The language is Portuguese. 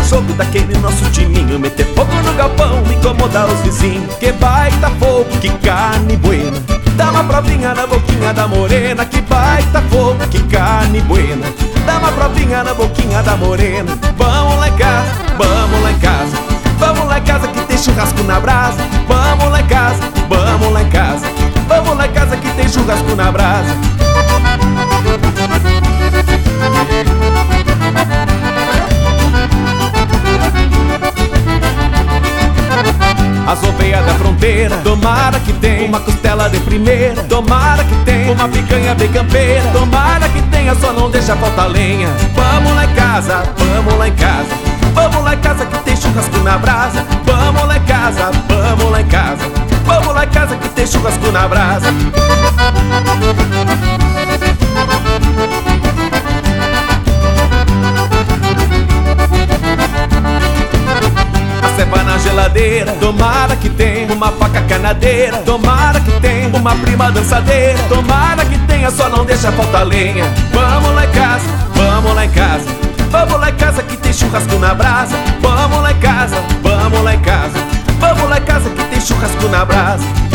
jogo daquele nosso timinho, meter fogo no galpão, incomodar os vizinhos. Que baita fogo, que carne buena, dá uma provinha na boquinha da morena. Que baita fogo, que carne buena, dá uma provinha na boquinha da morena. Vamos lá em casa, vamos lá em casa, vamos lá em casa que tem churrasco na brasa. Vamos lá em casa, vamos lá em casa, vamos lá em casa que tem churrasco na brasa. As ovelhas da fronteira, tomara que tenha uma costela de primeira. Tomara que tenha uma picanha bem campeira. Tomara que tenha, só não deixa faltar lenha. Vamos lá em casa, vamos lá em casa, vamos lá em casa que tem churrasco na brasa. Vamos lá em casa, vamos lá em casa, vamos lá em casa que tem churrasco na brasa. Ceva na geladeira, tomara que tenha uma faca canadeira. Tomara que tenha uma prima dançadeira. Tomara que tenha, só não deixa faltar lenha. Vamos lá em casa, vamos lá em casa, vamos lá em casa que tem churrasco na brasa. Vamos lá em casa, vamos lá em casa, vamos lá em casa que tem churrasco na brasa.